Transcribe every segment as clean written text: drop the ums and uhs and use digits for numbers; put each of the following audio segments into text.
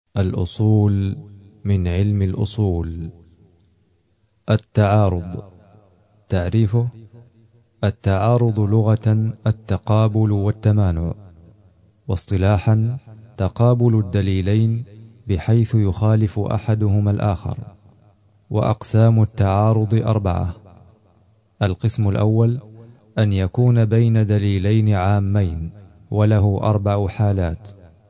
الأصول من علم الأصول. التعارض. تعريفه: التعارض لغة التقابل والتمانع، واصطلاحا تقابل الدليلين بحيث يخالف أحدهما الآخر. وأقسام التعارض 4: القسم الأول أن يكون بين دليلين عامين وله 4 حالات.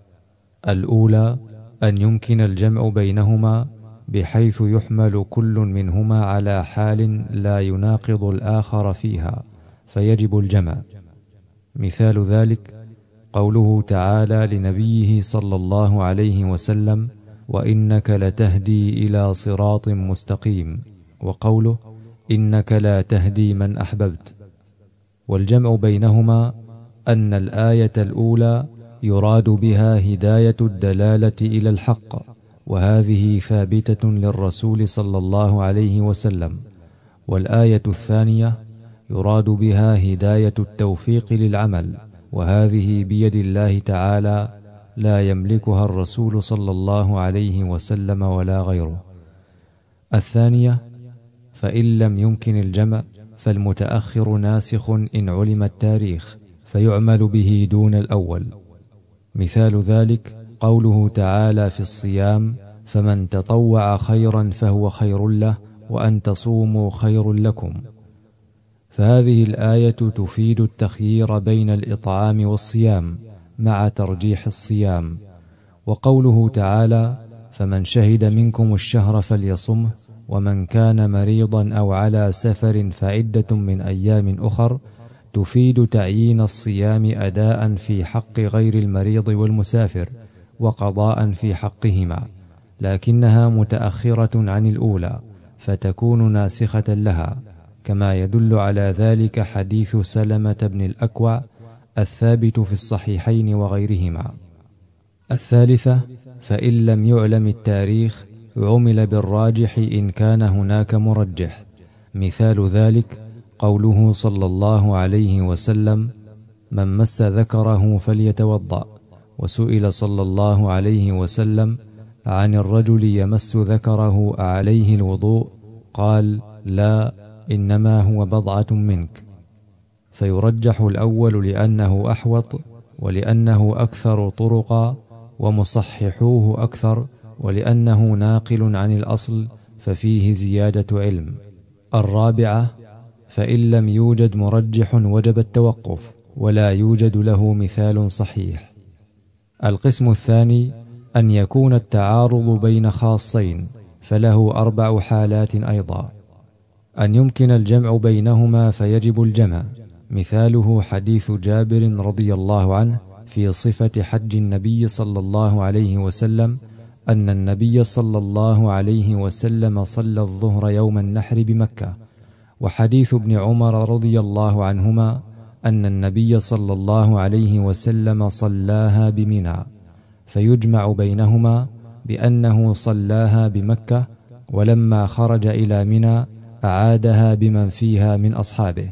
الأولى أن يمكن الجمع بينهما بحيث يحمل كل منهما على حال لا يناقض الآخر فيها فيجب الجمع. مثال ذلك قوله تعالى لنبيه صلى الله عليه وسلم: وإنك لتهدي إلى صراط مستقيم، وقوله: إنك لا تهدي من أحببت. والجمع بينهما أن الآية الأولى يراد بها هداية الدلالة إلى الحق، وهذه ثابتة للرسول صلى الله عليه وسلم. والآية الثانية يراد بها هداية التوفيق للعمل، وهذه بيد الله تعالى لا يملكها الرسول صلى الله عليه وسلم ولا غيره. الثانية: فإن لم يمكن الجمع فالمتأخر ناسخ إن علم التاريخ فيعمل به دون الأول. مثال ذلك قوله تعالى في الصيام: فمن تطوع خيرا فهو خير له وأن تصوموا خير لكم. فهذه الآية تفيد التخيير بين الإطعام والصيام مع ترجيح الصيام. وقوله تعالى: فمن شهد منكم الشهر فليصمه ومن كان مريضا أو على سفر فعدة من أيام أخر، تفيد تعيين الصيام أداء في حق غير المريض والمسافر وقضاء في حقهما، لكنها متأخرة عن الأولى فتكون ناسخة لها، كما يدل على ذلك حديث سلمة بن الأكوع الثابت في الصحيحين وغيرهما. الثالثة: فإن لم يعلم التاريخ عمل بالراجح إن كان هناك مرجح. مثال ذلك قوله صلى الله عليه وسلم: من مس ذكره فليتوضأ. وسئل صلى الله عليه وسلم عن الرجل يمس ذكره عليه الوضوء، قال: لا، إنما هو بضعة منك. فيرجح الأول لأنه أحوط، ولأنه أكثر طرقا، ومصححوه أكثر، ولأنه ناقل عن الأصل ففيه زيادة علم. الرابعة: فإن لم يوجد مرجح وجب التوقف، ولا يوجد له مثال صحيح. القسم الثاني أن يكون التعارض بين خاصين فله 4 حالات أيضا. أن يمكن الجمع بينهما فيجب الجمع. مثاله حديث جابر رضي الله عنه في صفة حج النبي صلى الله عليه وسلم أن النبي صلى الله عليه وسلم صلى الظهر يوم النحر بمكة. وحديث ابن عمر رضي الله عنهما أن النبي صلى الله عليه وسلم صلاها بمنى. فيجمع بينهما بأنه صلاها بمكة، ولما خرج إلى منى أعادها بمن فيها من أصحابه.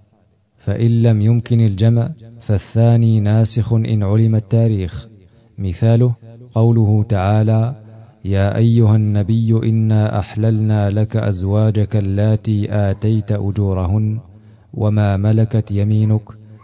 فإن لم يمكن الجمع فالثاني ناسخ إن علم التاريخ. مثاله قوله تعالى: يا أيها النبي إنا أحللنا لك أزواجك اللاتي آتيت أجورهن وما ملكت يمينك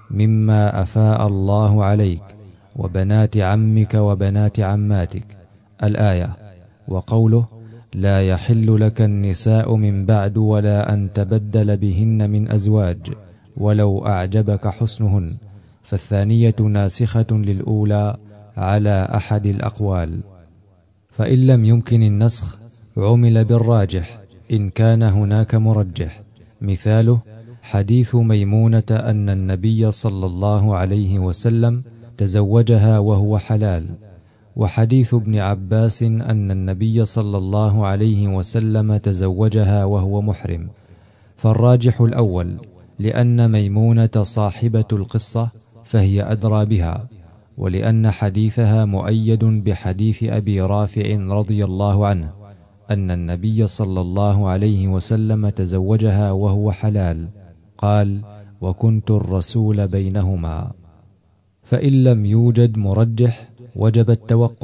مما أفاء الله عليك وبنات عمك وبنات عماتك، الآية. وقوله: لا يحل لك النساء من بعد ولا أن تبدل بهن من أزواج ولو أعجبك حسنهن. فالثانية ناسخة للأولى على أحد الأقوال. فإن لم يمكن النسخ عمل بالراجح إن كان هناك مرجح. مثاله حديث ميمونة أن النبي صلى الله عليه وسلم تزوجها وهو حلال، وحديث ابن عباس أن النبي صلى الله عليه وسلم تزوجها وهو محرم. فالراجح الأول، لأن ميمونة صاحبة القصة فهي أدرى بها، ولأن حديثها مؤيد بحديث أبي رافع رضي الله عنه أن النبي صلى الله عليه وسلم تزوجها وهو حلال، قال: وكنت الرسول بينهما. فإن لم يوجد مرجح وجب التوقف،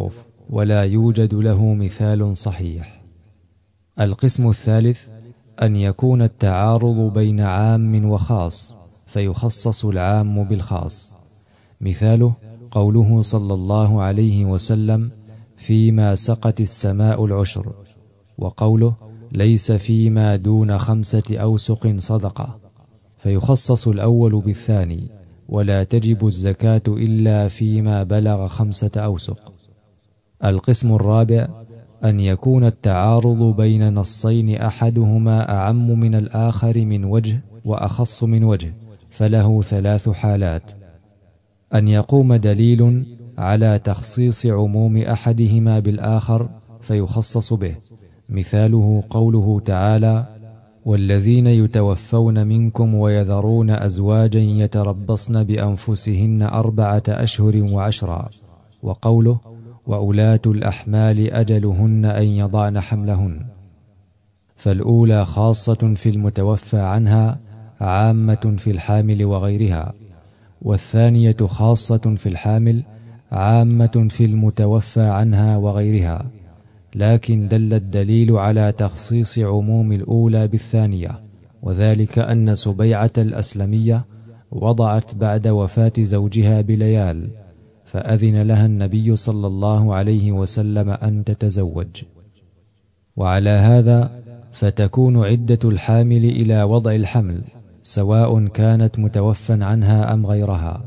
ولا يوجد له مثال صحيح. القسم الثالث أن يكون التعارض بين عام وخاص فيخصص العام بالخاص. مثاله قوله صلى الله عليه وسلم: فيما سقت السماء العشر، وقوله: ليس فيما دون 5 أوسق صدقة، فيخصص الأول بالثاني، ولا تجب الزكاة إلا فيما بلغ 5 أوسق. القسم الرابع أن يكون التعارض بين نصين أحدهما أعم من الآخر من وجه وأخص من وجه، فله 3 حالات: أن يقوم دليل على تخصيص عموم أحدهما بالآخر فيخصص به، مثاله قوله تعالى: والذين يتوفون منكم ويذرون أزواجا يتربصن بأنفسهن 4 أشهر وعشرا، وقوله: وأولاة الأحمال أجلهن أن يضعن حملهن. فالأولى خاصة في المتوفى عنها عامة في الحامل وغيرها، والثانية خاصة في الحامل عامة في المتوفى عنها وغيرها، لكن دل الدليل على تخصيص عموم الأولى بالثانية، وذلك أن سبيعة الأسلمية وضعت بعد وفاة زوجها بليال، فأذن لها النبي صلى الله عليه وسلم أن تتزوج. وعلى هذا فتكون عدة الحامل إلى وضع الحمل، سواء كانت متوفى عنها أم غيرها.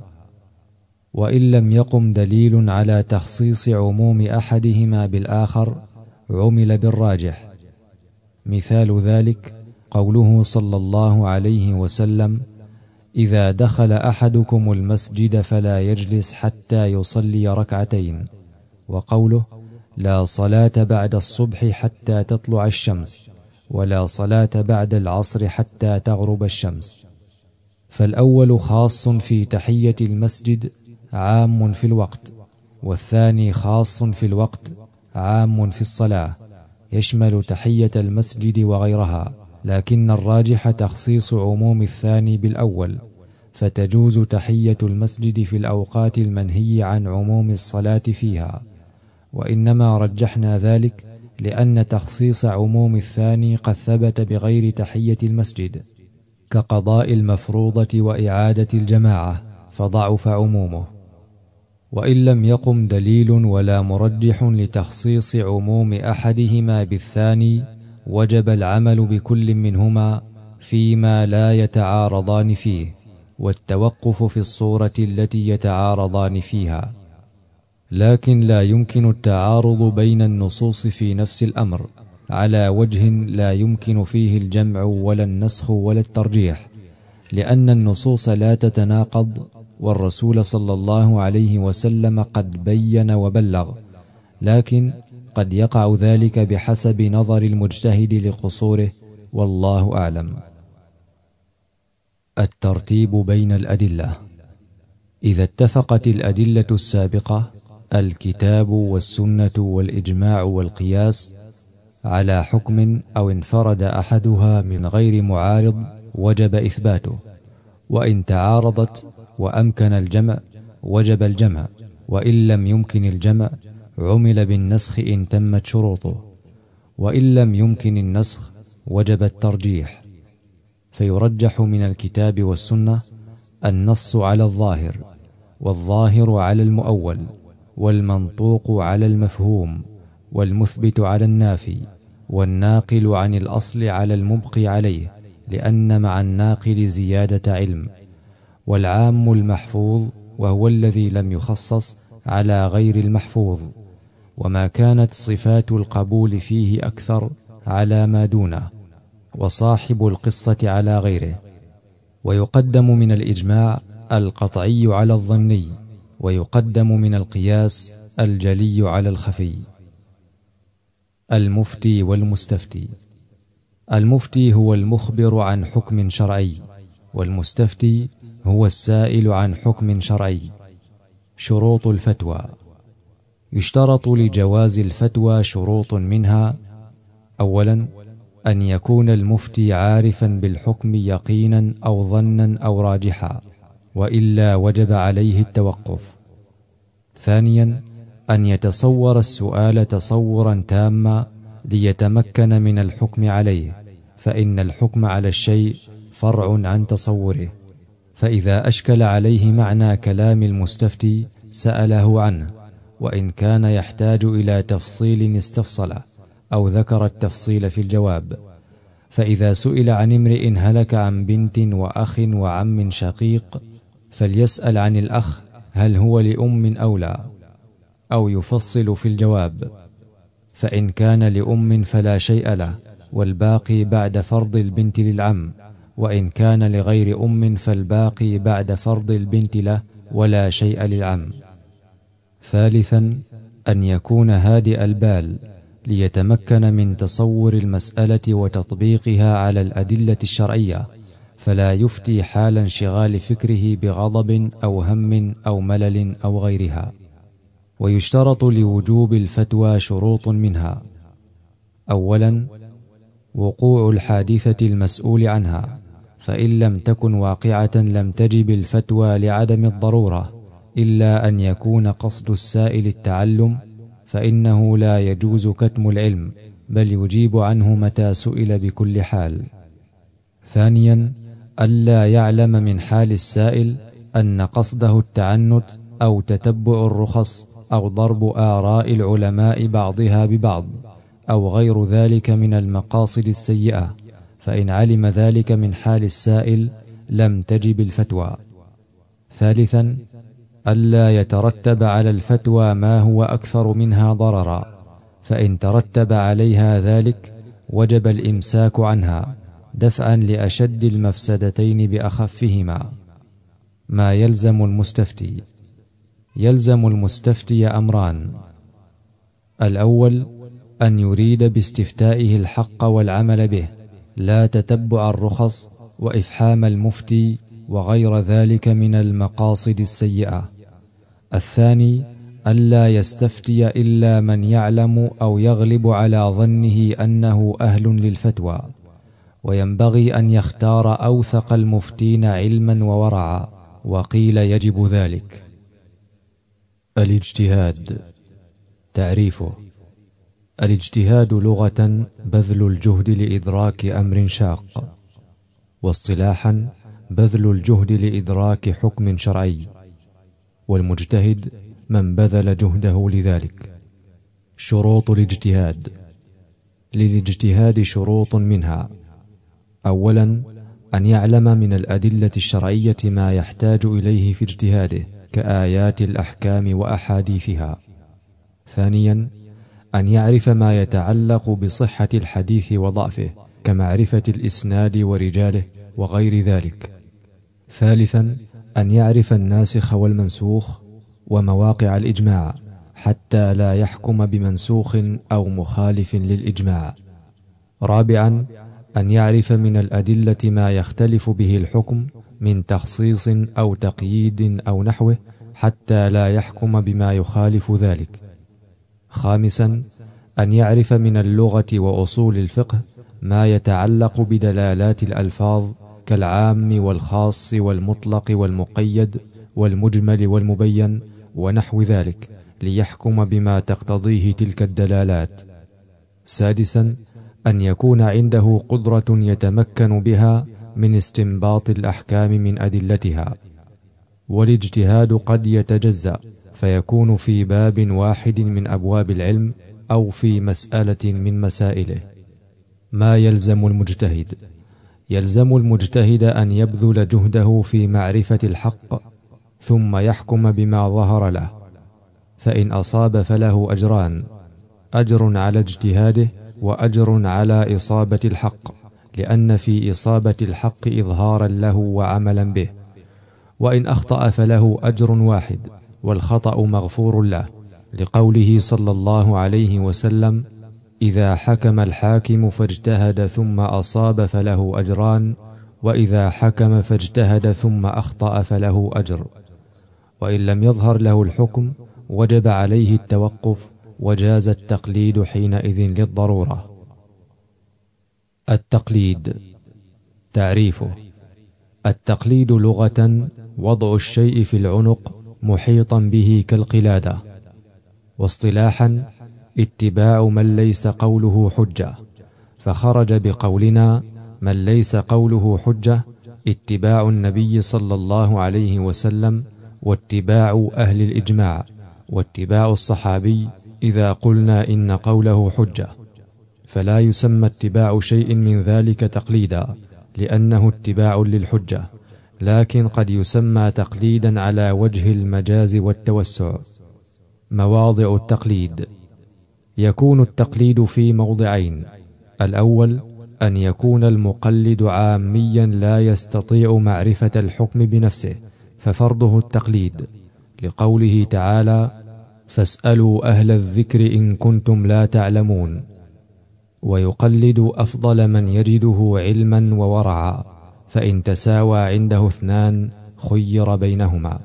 وإن لم يقم دليل على تخصيص عموم أحدهما بالآخر عمل بالراجح. مثال ذلك قوله صلى الله عليه وسلم: إذا دخل أحدكم المسجد فلا يجلس حتى يصلي 2 ركعتين، وقوله: لا صلاة بعد الصبح حتى تطلع الشمس، ولا صلاة بعد العصر حتى تغرب الشمس. فالأول خاص في تحية المسجد عام في الوقت، والثاني خاص في الوقت عام في الصلاة، يشمل تحية المسجد وغيرها، لكن الراجح تخصيص عموم الثاني بالأول، فتجوز تحية المسجد في الأوقات المنهي عن عموم الصلاة فيها. وإنما رجحنا ذلك لأن تخصيص عموم الثاني قد ثبت بغير تحية المسجد، كقضاء المفروضة وإعادة الجماعة، فضعف عمومه. وإن لم يقم دليل ولا مرجح لتخصيص عموم أحدهما بالثاني وجب العمل بكل منهما فيما لا يتعارضان فيه، والتوقف في الصورة التي يتعارضان فيها. لكن لا يمكن التعارض بين النصوص في نفس الأمر على وجه لا يمكن فيه الجمع ولا النسخ ولا الترجيح، لأن النصوص لا تتناقض، والرسول صلى الله عليه وسلم قد بين وبلغ، لكن قد يقع ذلك بحسب نظر المجتهد لقصوره، والله أعلم. الترتيب بين الأدلة. إذا اتفقت الأدلة السابقة الكتاب والسنة والإجماع والقياس على حكم أو انفرد أحدها من غير معارض وجب إثباته، وإن تعارضت وأمكن الجمع وجب الجمع، وإن لم يمكن الجمع عمل بالنسخ إن تمت شروطه، وإن لم يمكن النسخ وجب الترجيح. فيرجح من الكتاب والسنة النص على الظاهر، والظاهر على المؤول، والمنطوق على المفهوم، والمثبت على النافي، والناقل عن الأصل على المبقي عليه، لأن مع الناقل زيادة علم، والعام المحفوظ وهو الذي لم يخصص على غير المحفوظ، وما كانت صفات القبول فيه أكثر على ما دونه، وصاحب القصة على غيره. ويقدم من الإجماع القطعي على الظني، ويقدم من القياس الجلي على الخفي. المفتي والمستفتي. المفتي هو المخبر عن حكم شرعي، والمستفتي هو السائل عن حكم شرعي. شروط الفتوى. يشترط لجواز الفتوى شروط، منها: أولا أن يكون المفتي عارفا بالحكم يقينا أو ظنا أو راجحا، وإلا وجب عليه التوقف. ثانيا أن يتصور السؤال تصورا تاما ليتمكن من الحكم عليه، فإن الحكم على الشيء فرع عن تصوره. فإذا أشكل عليه معنى كلام المستفتي سأله عنه، وإن كان يحتاج إلى تفصيل استفصله أو ذكر التفصيل في الجواب. فإذا سئل عن امرئ هلك عن بنت وأخ وعم شقيق، فليسأل عن الأخ هل هو لأم أو لا، أو يفصل في الجواب. فإن كان لأم فلا شيء له، والباقي بعد فرض البنت للعم، وإن كان لغير أم فالباقي بعد فرض البنت له ولا شيء للعم. ثالثا، أن يكون هادئ البال ليتمكن من تصور المسألة وتطبيقها على الأدلة الشرعية، فلا يفتي حال انشغال فكره بغضب أو هم أو ملل أو غيرها. ويشترط لوجوب الفتوى شروط منها: أولا، وقوع الحادثة المسؤول عنها، فإن لم تكن واقعة لم تجب الفتوى لعدم الضرورة، إلا أن يكون قصد السائل التعلم، فإنه لا يجوز كتم العلم، بل يجيب عنه متى سئل بكل حال. ثانيا، ألا يعلم من حال السائل أن قصده التعنت أو تتبع الرخص أو ضرب آراء العلماء بعضها ببعض أو غير ذلك من المقاصد السيئة، فإن علم ذلك من حال السائل لم تجب الفتوى. ثالثا، ألا يترتب على الفتوى ما هو أكثر منها ضررا، فإن ترتب عليها ذلك وجب الإمساك عنها دفعا لأشد المفسدتين بأخفهما. ما يلزم المستفتي: يلزم المستفتي أمران: الأول، أن يريد باستفتائه الحق والعمل به، لا تتبع الرخص وإفحام المفتي وغير ذلك من المقاصد السيئة. الثاني، ألا يستفتي إلا من يعلم أو يغلب على ظنه أنه أهل للفتوى، وينبغي أن يختار أوثق المفتين علما وورعا، وقيل يجب ذلك. الاجتهاد. تعريفه: الاجتهاد لغة بذل الجهد لإدراك أمر شاق، واصطلاحا بذل الجهد لإدراك حكم شرعي، والمجتهد من بذل جهده لذلك. شروط الاجتهاد: للاجتهاد شروط منها: أولا، أن يعلم من الأدلة الشرعية ما يحتاج إليه في اجتهاده كآيات الأحكام وأحاديثها. ثانيا، أن يعرف ما يتعلق بصحة الحديث وضعفه كمعرفة الإسناد ورجاله وغير ذلك. ثالثا، أن يعرف الناسخ والمنسوخ ومواقع الإجماع حتى لا يحكم بمنسوخ أو مخالف للإجماع. رابعا، أن يعرف من الأدلة ما يختلف به الحكم من تخصيص أو تقييد أو نحوه حتى لا يحكم بما يخالف ذلك. خامسا، أن يعرف من اللغة وأصول الفقه ما يتعلق بدلالات الألفاظ كالعام والخاص والمطلق والمقيد والمجمل والمبين ونحو ذلك، ليحكم بما تقتضيه تلك الدلالات. سادسا، أن يكون عنده قدرة يتمكن بها من استنباط الأحكام من أدلتها. والاجتهاد قد يتجزأ فيكون في باب واحد من أبواب العلم أو في مسألة من مسائله. ما يلزم المجتهد: يلزم المجتهد أن يبذل جهده في معرفة الحق ثم يحكم بما ظهر له، فإن أصاب فله أجران: أجر على اجتهاده وأجر على إصابة الحق، لأن في إصابة الحق إظهارا له وعملا به. وإن أخطأ فله أجر واحد والخطأ مغفور له، لقوله صلى الله عليه وسلم: إذا حكم الحاكم فاجتهد ثم أصاب فله أجران، وإذا حكم فاجتهد ثم أخطأ فله أجر. وإن لم يظهر له الحكم وجب عليه التوقف، وجاز التقليد حينئذ للضرورة. التقليد. تعريفه: التقليد لغة وضع الشيء في العنق محيطا به كالقلادة، واصطلاحا اتباع من ليس قوله حجة، فخرج بقولنا من ليس قوله حجة اتباع النبي صلى الله عليه وسلم، واتباع أهل الإجماع، واتباع الصحابي إذا قلنا إن قوله حجة، فلا يسمى اتباع شيء من ذلك تقليدا لأنه اتباع للحجة، لكن قد يسمى تقليدا على وجه المجاز والتوسع. مواضع التقليد: يكون التقليد في موضعين: الأول أن يكون المقلد عاميا لا يستطيع معرفة الحكم بنفسه، ففرضه التقليد، لقوله تعالى: فاسألوا أهل الذكر إن كنتم لا تعلمون، ويقلد أفضل من يجده علما وورعا، فإن تساوى عنده اثنان خير بينهما.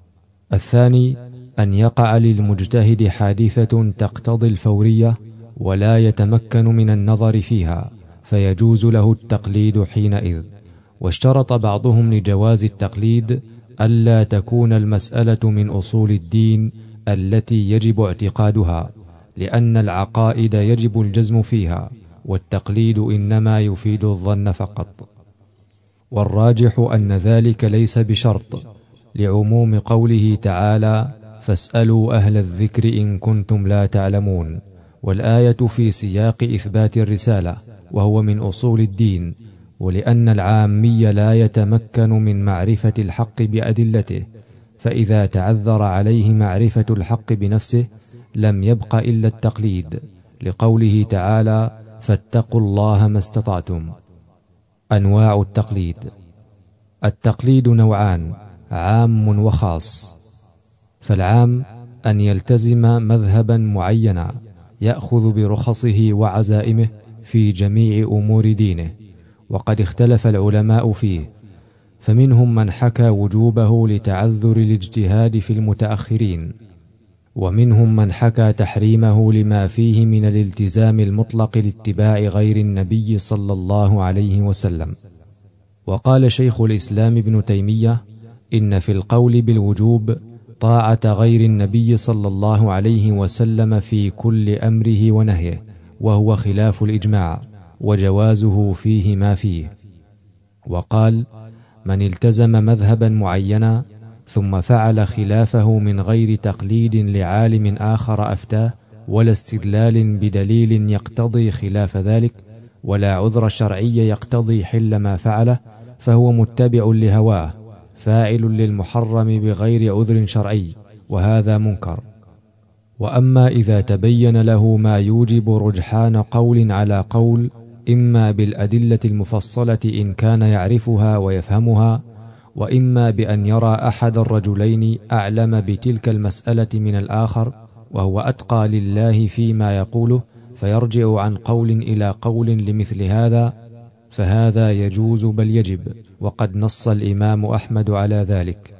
الثاني أن يقع للمجتهد حادثة تقتضي الفورية ولا يتمكن من النظر فيها، فيجوز له التقليد حينئذ. واشترط بعضهم لجواز التقليد ألا تكون المسألة من أصول الدين التي يجب اعتقادها، لأن العقائد يجب الجزم فيها، والتقليد إنما يفيد الظن فقط. والراجح أن ذلك ليس بشرط، لعموم قوله تعالى: فاسألوا أهل الذكر إن كنتم لا تعلمون، والآية في سياق إثبات الرسالة وهو من أصول الدين، ولأن العامي لا يتمكن من معرفة الحق بأدلته، فإذا تعذر عليه معرفة الحق بنفسه لم يبق إلا التقليد، لقوله تعالى: فاتقوا الله ما استطعتم. أنواع التقليد: التقليد نوعان: عام وخاص. فالعام أن يلتزم مذهبا معينا يأخذ برخصه وعزائمه في جميع أمور دينه، وقد اختلف العلماء فيه، فمنهم من حكى وجوبه لتعذر الاجتهاد في المتأخرين، ومنهم من حكى تحريمه لما فيه من الالتزام المطلق لاتباع غير النبي صلى الله عليه وسلم. وقال شيخ الإسلام ابن تيمية: إن في القول بالوجوب طاعة غير النبي صلى الله عليه وسلم في كل أمره ونهيه، وهو خلاف الإجماع، وجوازه فيه ما فيه. وقال: من التزم مذهبا معينا ثم فعل خلافه من غير تقليد لعالم آخر أفتاه، ولا استدلال بدليل يقتضي خلاف ذلك، ولا عذر شرعي يقتضي حل ما فعله، فهو متبع لهواه فاعل للمحرم بغير عذر شرعي، وهذا منكر. وأما إذا تبين له ما يوجب رجحان قول على قول، إما بالأدلة المفصلة إن كان يعرفها ويفهمها، وإما بأن يرى أحد الرجلين أعلم بتلك المسألة من الآخر وهو أتقى لله فيما يقوله، فيرجع عن قول إلى قول لمثل هذا، فهذا يجوز بل يجب، وقد نص الإمام أحمد على ذلك.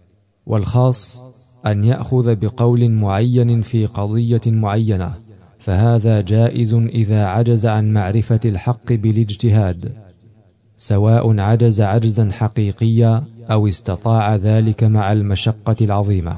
والخاص أن يأخذ بقول معين في قضية معينة، فهذا جائز إذا عجز عن معرفة الحق بالاجتهاد، سواء عجز عجزا حقيقيا أو استطاع ذلك مع المشقة العظيمة.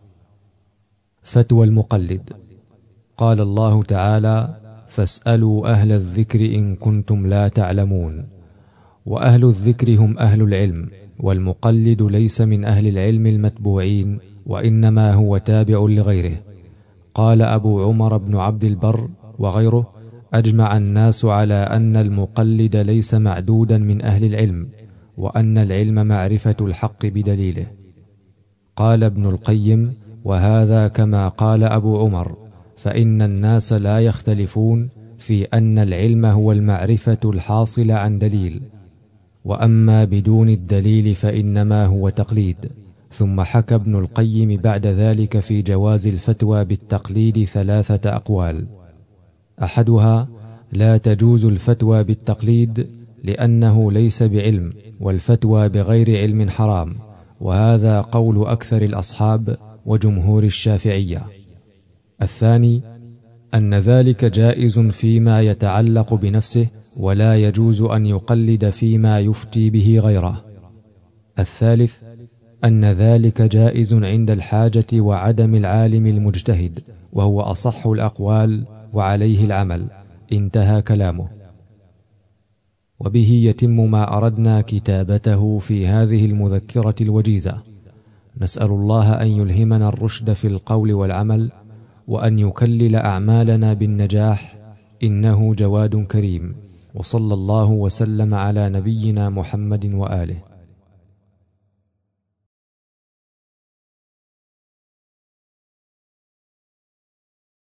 فتوى المقلد: قال الله تعالى: فاسألوا أهل الذكر إن كنتم لا تعلمون. وأهل الذكر هم أهل العلم، والمقلد ليس من أهل العلم المتبوعين، وإنما هو تابع لغيره. قال أبو عمر بن عبد البر وغيره: أجمع الناس على أن المقلد ليس معدودا من أهل العلم، وأن العلم معرفة الحق بدليله. قال ابن القيم: وهذا كما قال أبو عمر، فإن الناس لا يختلفون في أن العلم هو المعرفة الحاصلة عن دليل، وأما بدون الدليل فإنما هو تقليد. ثم حكى ابن القيم بعد ذلك في جواز الفتوى بالتقليد 3 أقوال: أحدها: لا تجوز الفتوى بالتقليد لأنه ليس بعلم، والفتوى بغير علم حرام، وهذا قول أكثر الأصحاب وجمهور الشافعية. الثاني: أن ذلك جائز فيما يتعلق بنفسه، ولا يجوز أن يقلد فيما يفتي به غيره. الثالث: أن ذلك جائز عند الحاجة وعدم العالم المجتهد، وهو أصح الأقوال وعليه العمل. انتهى كلامه. وبه يتم ما أردنا كتابته في هذه المذكرة الوجيزة. نسأل الله أن يلهمنا الرشد في القول والعمل، وأن يكلل أعمالنا بالنجاح، إنه جواد كريم. وصلى الله وسلم على نبينا محمد وآله.